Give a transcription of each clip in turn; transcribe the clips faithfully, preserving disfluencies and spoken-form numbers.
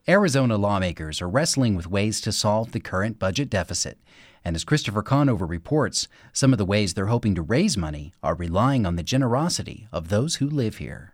Arizona lawmakers are wrestling with ways to solve the current budget deficit. And as Christopher Conover reports, some of the ways they're hoping to raise money are relying on the generosity of those who live here.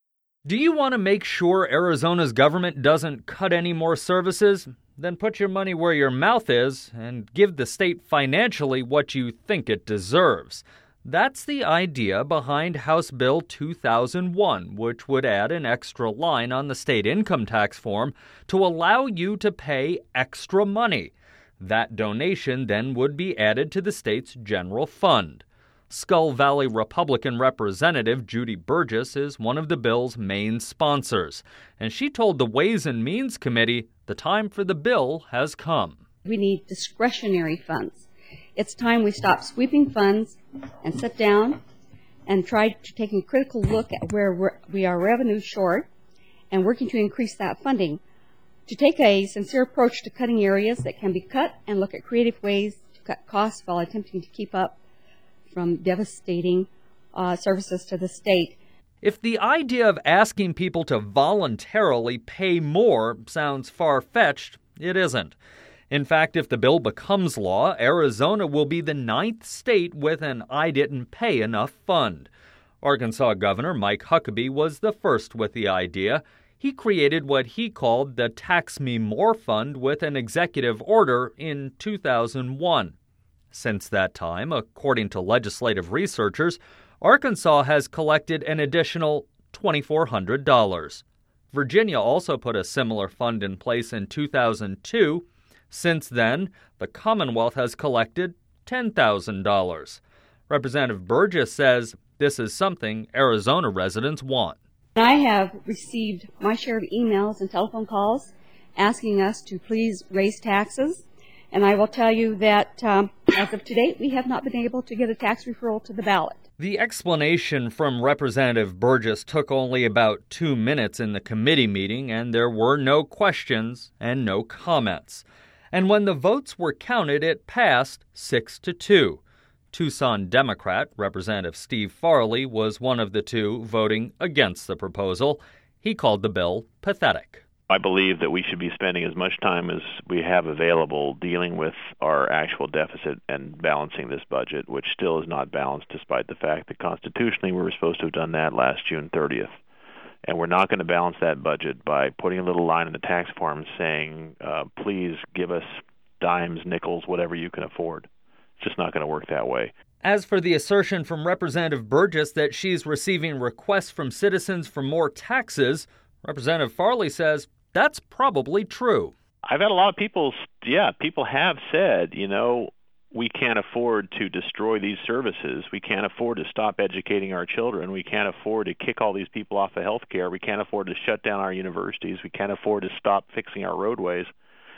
Do you want to make sure Arizona's government doesn't cut any more services? Then put your money where your mouth is and give the state financially what you think it deserves. That's the idea behind House Bill two thousand one, which would add an extra line on the state income tax form to allow you to pay extra money. That donation then would be added to the state's general fund. Skull Valley Republican Representative Judy Burgess is one of the bill's main sponsors, and she told the Ways and Means Committee the time for the bill has come. We need discretionary funds. It's time we stop sweeping funds and sit down and try to take a critical look at where we are revenue short and working to increase that funding, to take a sincere approach to cutting areas that can be cut and look at creative ways to cut costs while attempting to keep up from devastating uh, services to the state. If the idea of asking people to voluntarily pay more sounds far-fetched, it isn't. In fact, if the bill becomes law, Arizona will be the ninth state with an I didn't pay enough fund. Arkansas Governor Mike Huckabee was the first with the idea. He created what he called the Tax Me More Fund with an executive order in two thousand one. Since that time, according to legislative researchers, Arkansas has collected an additional two thousand four hundred dollars. Virginia also put a similar fund in place in two thousand two. Since then, the Commonwealth has collected ten thousand dollars. Representative Burgess says this is something Arizona residents want. I have received my share of emails and telephone calls asking us to please raise taxes, and I will tell you that um, as of today, we have not been able to get a tax referral to the ballot. The explanation from Representative Burgess took only about two minutes in the committee meeting, and there were no questions and no comments. And when the votes were counted, it passed six to two. Tucson Democrat Representative Steve Farley was one of the two voting against the proposal. He called the bill pathetic. I believe that we should be spending as much time as we have available dealing with our actual deficit and balancing this budget, which still is not balanced despite the fact that constitutionally we were supposed to have done that last June thirtieth. And we're not going to balance that budget by putting a little line in the tax form saying, uh, please give us dimes, nickels, whatever you can afford. It's just not going to work that way. As for the assertion from Representative Burgess that she's receiving requests from citizens for more taxes, Representative Farley says that's probably true. I've had a lot of people, yeah, people have said, you know, we can't afford to destroy these services. We can't afford to stop educating our children. We can't afford to kick all these people off of health care. We can't afford to shut down our universities. We can't afford to stop fixing our roadways.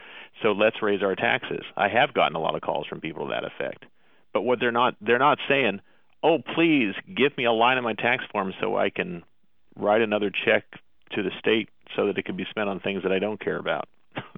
So let's raise our taxes. I have gotten a lot of calls from people to that effect. But what they're not they're not saying, oh, please give me a line in my tax form so I can write another check to the state so that it can be spent on things that I don't care about.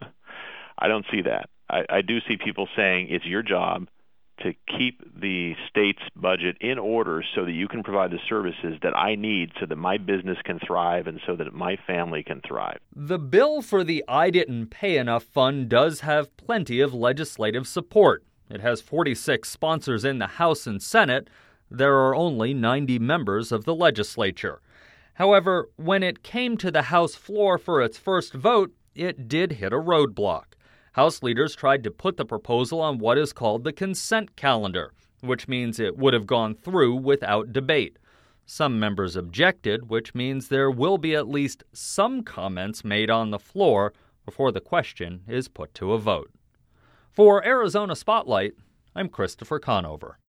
I don't see that. I, I do see people saying it's your job to keep the state's budget in order so that you can provide the services that I need so that my business can thrive and so that my family can thrive. The bill for the I Didn't Pay Enough Fund does have plenty of legislative support. It has forty-six sponsors in the House and Senate. There are only ninety members of the legislature. However, when it came to the House floor for its first vote, it did hit a roadblock. House leaders tried to put the proposal on what is called the consent calendar, which means it would have gone through without debate. Some members objected, which means there will be at least some comments made on the floor before the question is put to a vote. For Arizona Spotlight, I'm Christopher Conover.